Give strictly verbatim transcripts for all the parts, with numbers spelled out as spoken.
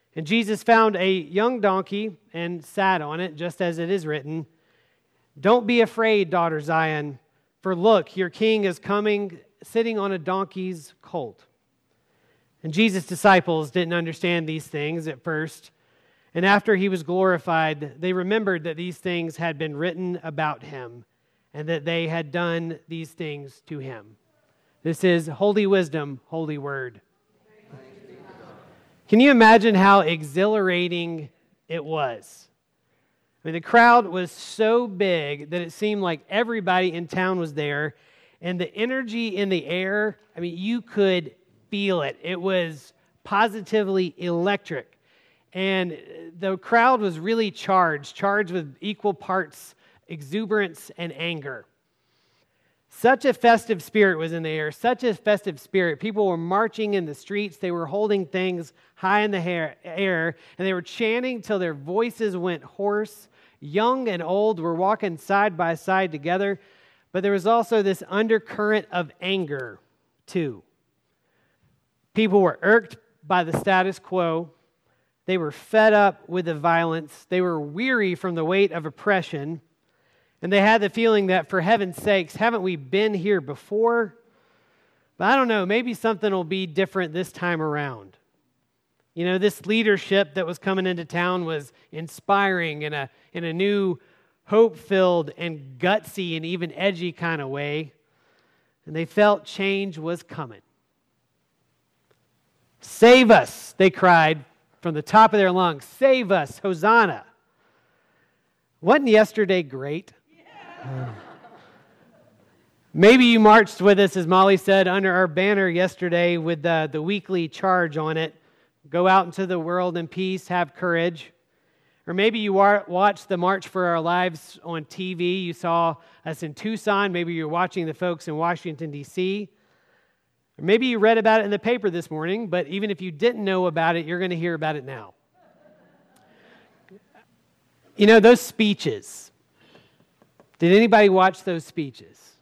And Jesus found a young donkey and sat on it, just as it is written, "Don't be afraid, daughter Zion, for look, your king is coming, sitting on a donkey's colt." And Jesus' disciples didn't understand these things at first. And after he was glorified, they remembered that these things had been written about him and that they had done these things to him. This is Holy Wisdom, Holy Word. Can you imagine how exhilarating it was? I mean, the crowd was so big that it seemed like everybody in town was there, and the energy in the air, I mean, you could feel it. It was positively electric. And the crowd was really charged, charged with equal parts exuberance and anger. Such a festive spirit was in the air, such a festive spirit. People were marching in the streets. They were holding things high in the air, and they were chanting till their voices went hoarse. Young and old were walking side by side together, but there was also this undercurrent of anger, too. People were irked by the status quo. They were fed up with the violence. They were weary from the weight of oppression. And they had the feeling that, for heaven's sakes, haven't we been here before? But I don't know, maybe something will be different this time around. You know, this leadership that was coming into town was inspiring in a, in a new, hope-filled and gutsy and even edgy kind of way. And they felt change was coming. "Save us," they cried from the top of their lungs. "Save us, Hosanna." Wasn't yesterday great? Yeah. Maybe you marched with us, as Molly said, under our banner yesterday with the, the weekly charge on it. Go out into the world in peace, have courage. Or maybe you wa- watched the March for Our Lives on T V. You saw us in Tucson. Maybe you're watching the folks in Washington, D C Or maybe you read about it in the paper this morning, but even if you didn't know about it, you're going to hear about it now. You know, those speeches. Did anybody watch those speeches?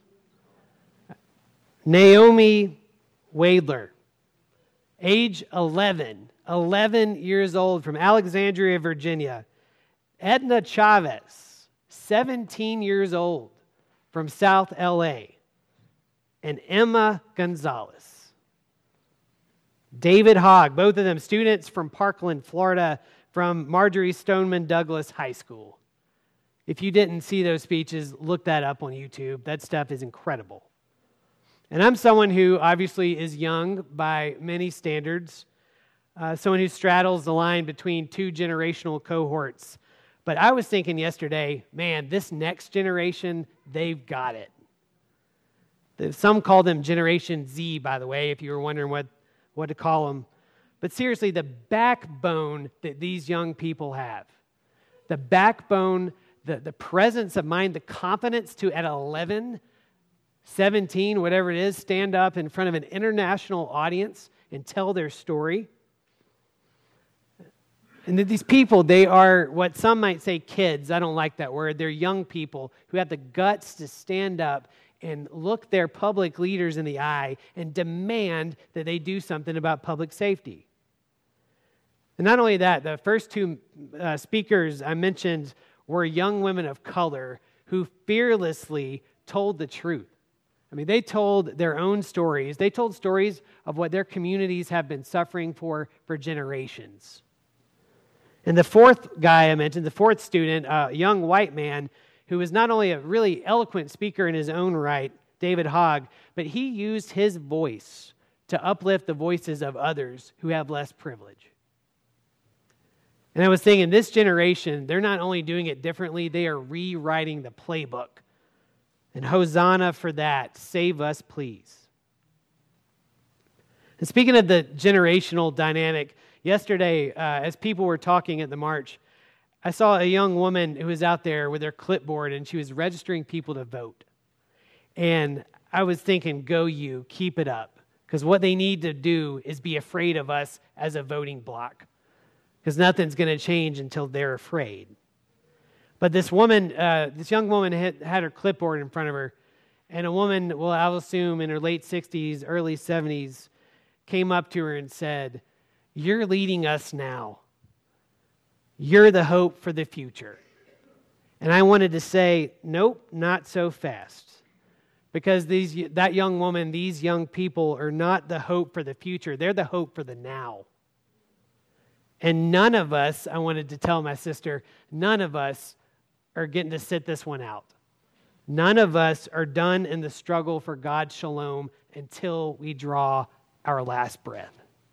Naomi Wadler, age eleven, eleven years old, from Alexandria, Virginia. Edna Chavez, seventeen years old, from South L A And Emma Gonzalez. David Hogg, both of them students from Parkland, Florida, from Marjorie Stoneman Douglas High School. If you didn't see those speeches, look that up on YouTube. That stuff is incredible. And I'm someone who obviously is young by many standards, uh, someone who straddles the line between two generational cohorts. But I was thinking yesterday, man, this next generation, they've got it. Some call them Generation Z, by the way, if you were wondering what, what to call them. But seriously, the backbone that these young people have, the backbone, the, the presence of mind, the confidence to, at eleven, seventeen, whatever it is, stand up in front of an international audience and tell their story. And that these people, they are what some might say kids. I don't like that word. They're young people who have the guts to stand up and look their public leaders in the eye and demand that they do something about public safety. And not only that, the first two uh, speakers I mentioned were young women of color who fearlessly told the truth. I mean, they told their own stories. They told stories of what their communities have been suffering for for generations. And the fourth guy I mentioned, the fourth student, a young white man, who was not only a really eloquent speaker in his own right, David Hogg, but he used his voice to uplift the voices of others who have less privilege. And I was thinking, this generation, they're not only doing it differently, they are rewriting the playbook. And Hosanna for that. Save us, please. And speaking of the generational dynamic, yesterday, uh, as people were talking at the march, I saw a young woman who was out there with her clipboard, and she was registering people to vote. And I was thinking, go you, keep it up. Because what they need to do is be afraid of us as a voting bloc. Because nothing's going to change until they're afraid. But this woman, uh, this young woman had, had her clipboard in front of her, and a woman, well, I'll assume in her late sixties, early seventies, came up to her and said, "You're leading us now. You're the hope for the future. And I wanted to say, nope, not so fast. Because these that young woman, these young people are not the hope for the future. They're the hope for the now. And none of us, I wanted to tell my sister, none of us are getting to sit this one out. None of us are done in the struggle for God's shalom until we draw our last breath.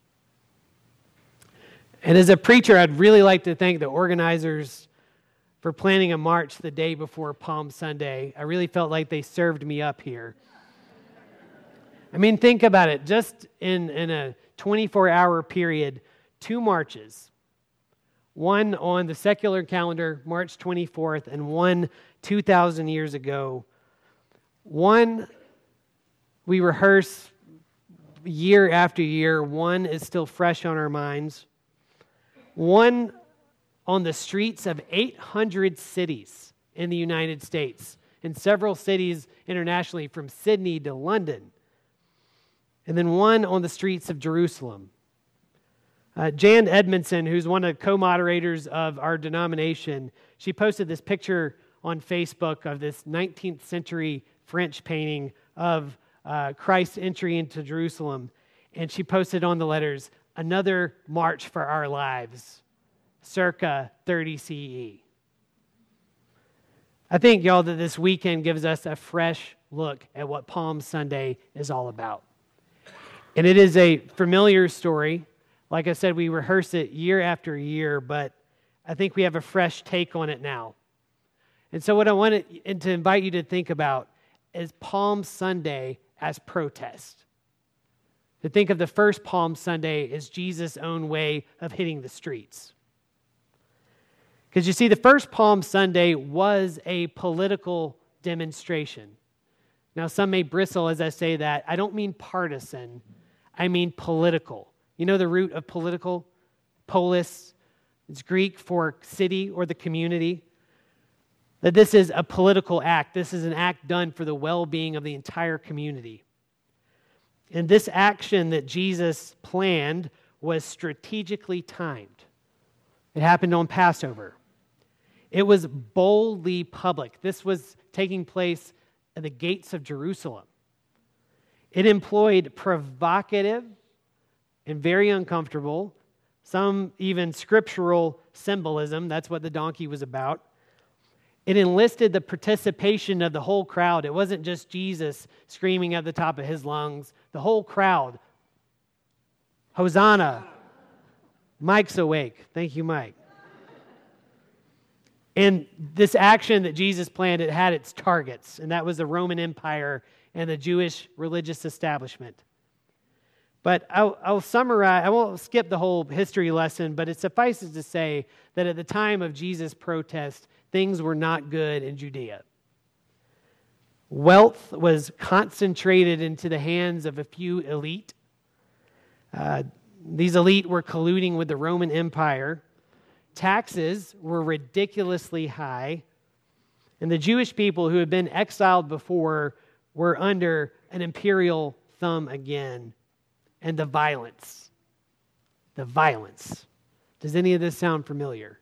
And as a preacher, I'd really like to thank the organizers for planning a march the day before Palm Sunday. I really felt like they served me up here. I mean, think about it. Just in, in a twenty-four hour period, two marches. One on the secular calendar, March twenty-fourth, and one two thousand years ago. One we rehearse year after year. One is still fresh on our minds. One on the streets of eight hundred cities in the United States, and several cities internationally from Sydney to London. And then one on the streets of Jerusalem. Uh, Jan Edmondson, who's one of the co-moderators of our denomination, she posted this picture on Facebook of this nineteenth century French painting of uh, Christ's entry into Jerusalem. And she posted on the letters, "Another march for our lives, circa thirty C E." I think, y'all, that this weekend gives us a fresh look at what Palm Sunday is all about. And it is a familiar story. Like I said, we rehearse it year after year, but I think we have a fresh take on it now. And so what I wanted to invite you to think about is Palm Sunday as protest. To think of the first Palm Sunday as Jesus' own way of hitting the streets. Because you see, the first Palm Sunday was a political demonstration. Now, some may bristle as I say that. I don't mean partisan. I mean political. You know the root of political? Polis. It's Greek for city or the community. That this is a political act. This is an act done for the well-being of the entire community. And this action that Jesus planned was strategically timed. It happened on Passover. It was boldly public. This was taking place at the gates of Jerusalem. It employed provocative and very uncomfortable, some even scriptural symbolism. That's what the donkey was about. It enlisted the participation of the whole crowd. It wasn't just Jesus screaming at the top of his lungs. The whole crowd. Hosanna. Mike's awake. Thank you, Mike. And this action that Jesus planned, it had its targets, and that was the Roman Empire and the Jewish religious establishment. But I'll, I'll summarize, I won't skip the whole history lesson, but it suffices to say that at the time of Jesus' protest, things were not good in Judea. Wealth was concentrated into the hands of a few elite. Uh, these elite were colluding with the Roman Empire. Taxes were ridiculously high. And the Jewish people who had been exiled before were under an imperial thumb again. And the violence. The violence. Does any of this sound familiar?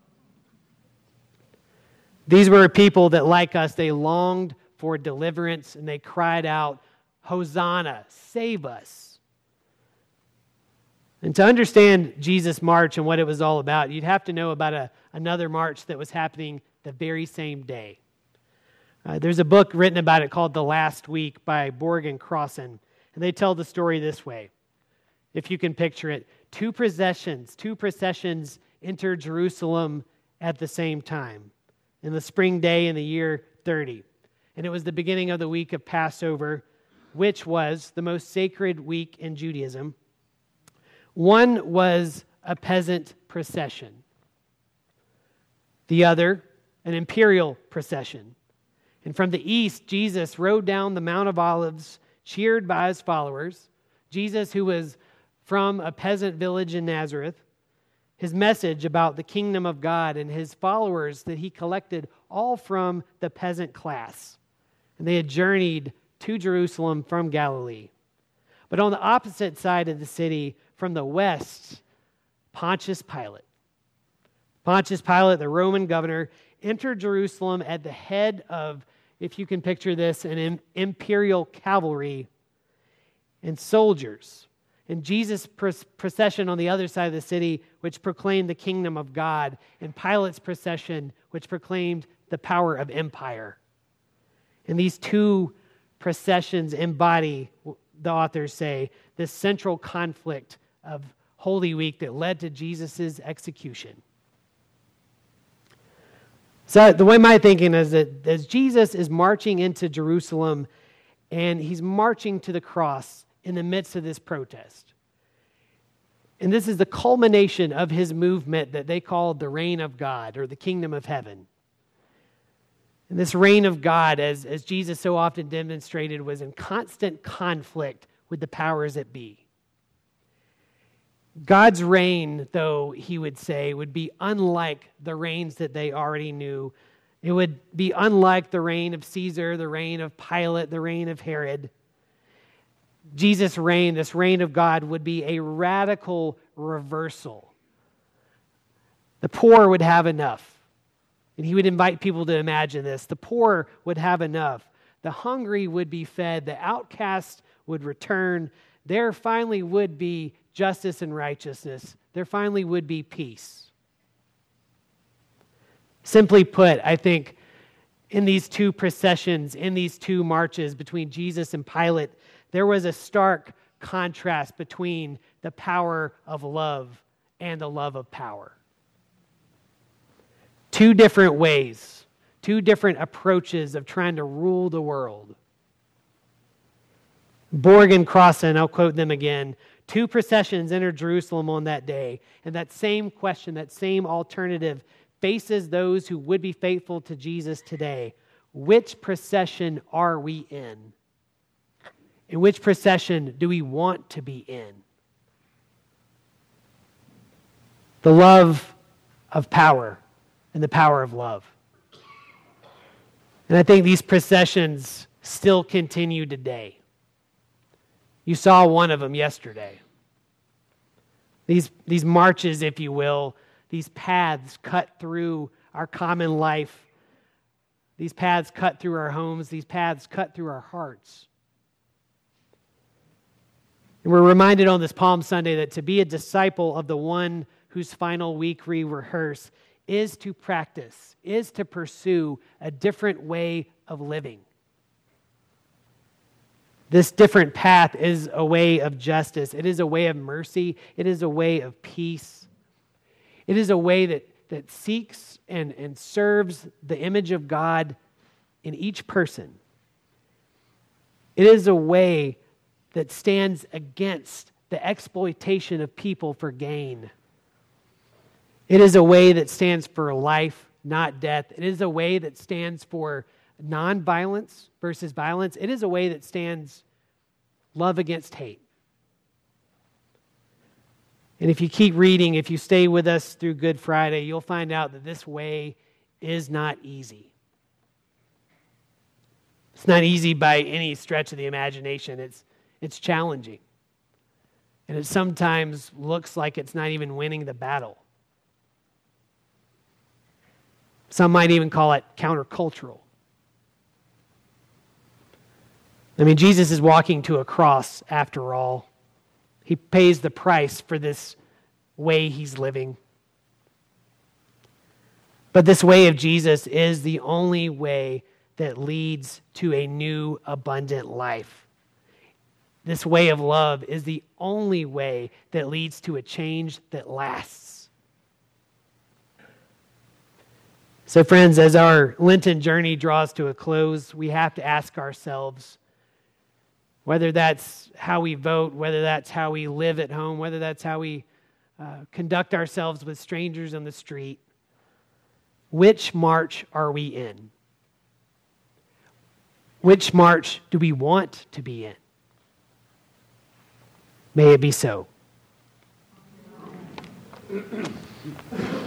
These were people that, like us, they longed for deliverance and they cried out, "Hosanna, save us." And to understand Jesus' march and what it was all about, you'd have to know about a, another march that was happening the very same day. Uh, there's a book written about it called The Last Week by Borg and Crossan, and they tell the story this way. If you can picture it, two processions, two processions entered Jerusalem at the same time in the spring day in the year thirty. And it was the beginning of the week of Passover, which was the most sacred week in Judaism. One was a peasant procession. The other, an imperial procession. And from the east, Jesus rode down the Mount of Olives, cheered by his followers. Jesus, who was from a peasant village in Nazareth, his message about the kingdom of God and his followers that he collected all from the peasant class. And they had journeyed to Jerusalem from Galilee. But on the opposite side of the city, from the west, Pontius Pilate. Pontius Pilate, the Roman governor, entered Jerusalem at the head of, if you can picture this, an imperial cavalry and soldiers. And Jesus' procession on the other side of the city, which proclaimed the kingdom of God, and Pilate's procession, which proclaimed the power of empire. And these two processions embody, the authors say, this central conflict of Holy Week that led to Jesus' execution. So the way my thinking is that as Jesus is marching into Jerusalem and he's marching to the cross in the midst of this protest, and this is the culmination of his movement that they called the reign of God or the kingdom of heaven. And this reign of God, as, as Jesus so often demonstrated, was in constant conflict with the powers that be. God's reign, though, he would say, would be unlike the reigns that they already knew. It would be unlike the reign of Caesar, the reign of Pilate, the reign of Herod. Jesus' reign, this reign of God, would be a radical reversal. The poor would have enough. And he would invite people to imagine this. The poor would have enough. The hungry would be fed. The outcast would return. There finally would be justice and righteousness. There finally would be peace. Simply put, I think in these two processions, in these two marches between Jesus and Pilate, there was a stark contrast between the power of love and the love of power. Two different ways, two different approaches of trying to rule the world. Borg and Crossan, I'll quote them again. Two processions entered Jerusalem on that day, and that same question, that same alternative faces those who would be faithful to Jesus today. Which procession are we in? And which procession do we want to be in? The love of power and the power of love. And I think these processions still continue today. You saw one of them yesterday. These, these marches, if you will, these paths cut through our common life. These paths cut through our homes. These paths cut through our hearts. And we're reminded on this Palm Sunday that to be a disciple of the one whose final week we rehearse is to practice, is to pursue a different way of living. This different path is a way of justice. It is a way of mercy. It is a way of peace. It is a way that, that seeks and, and serves the image of God in each person. It is a way that stands against the exploitation of people for gain. It is a way that stands for life, not death. It is a way that stands for nonviolence versus violence. It is a way that stands love against hate. And if you keep reading, if you stay with us through Good Friday, you'll find out that this way is not easy. It's not easy by any stretch of the imagination. It's, it's challenging. And it sometimes looks like it's not even winning the battle. Some might even call it countercultural. I mean, Jesus is walking to a cross after all. He pays the price for this way he's living. But this way of Jesus is the only way that leads to a new abundant life. This way of love is the only way that leads to a change that lasts. So friends, as our Lenten journey draws to a close, we have to ask ourselves, whether that's how we vote, whether that's how we live at home, whether that's how we uh, conduct ourselves with strangers on the street, which march are we in? Which march do we want to be in? May it be so.